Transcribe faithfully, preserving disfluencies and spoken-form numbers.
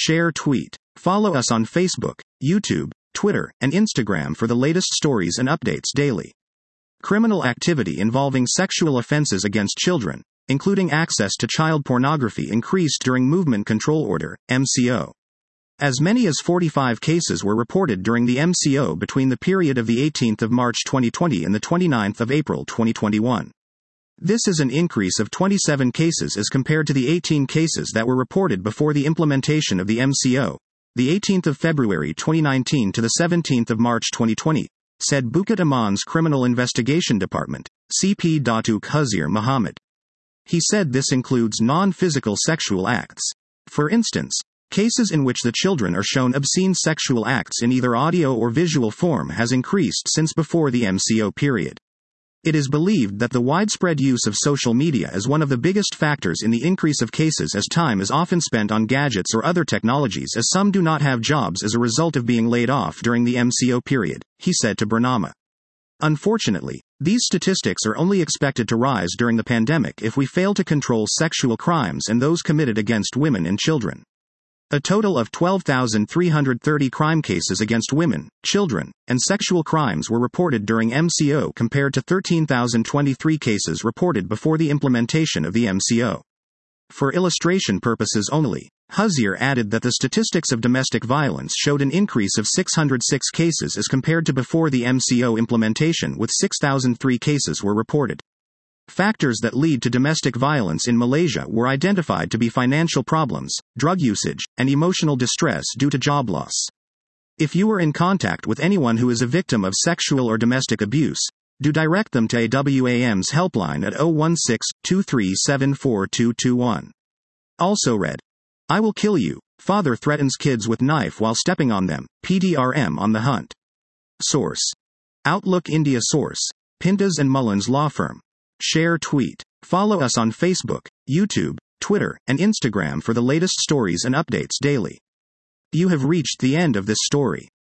Share tweet. Follow us on Facebook, YouTube, Twitter, and Instagram for the latest stories and updates daily. Criminal activity involving sexual offenses against children, including access to child pornography, increased during Movement Control Order, M C O. As many as forty-five cases were reported during the M C O between the period of the eighteenth of March twenty twenty and the twenty-ninth of April twenty twenty-one. This is an increase of twenty-seven cases as compared to the eighteen cases that were reported before the implementation of the M C O, the eighteenth of February twenty nineteen to the seventeenth of March twenty twenty, said Bukit Aman's Criminal Investigation Department, C P Datuk Huzir Muhammad. He said this includes non-physical sexual acts. For instance, cases in which the children are shown obscene sexual acts in either audio or visual form has increased since before the M C O period. It is believed that the widespread use of social media is one of the biggest factors in the increase of cases, as time is often spent on gadgets or other technologies, as some do not have jobs as a result of being laid off during the M C O period, he said to Bernama. Unfortunately, these statistics are only expected to rise during the pandemic if we fail to control sexual crimes and those committed against women and children. A total of twelve thousand three hundred thirty crime cases against women, children, and sexual crimes were reported during M C O compared to thirteen thousand twenty-three cases reported before the implementation of the M C O. For illustration purposes only, Huzir added that the statistics of domestic violence showed an increase of six hundred six cases as compared to before the M C O implementation, with six thousand three cases were reported. Factors that lead to domestic violence in Malaysia were identified to be financial problems, drug usage, and emotional distress due to job loss. If you are in contact with anyone who is a victim of sexual or domestic abuse, do direct them to A W A M's helpline at zero one six, two three seven four two two one. Also read, I will kill you, father threatens kids with knife while stepping on them, P D R M on the hunt. Source: Outlook India. Source: Pintas and Mullins Law Firm. Share tweet. Follow us on Facebook, YouTube, Twitter, and Instagram for the latest stories and updates daily. You have reached the end of this story.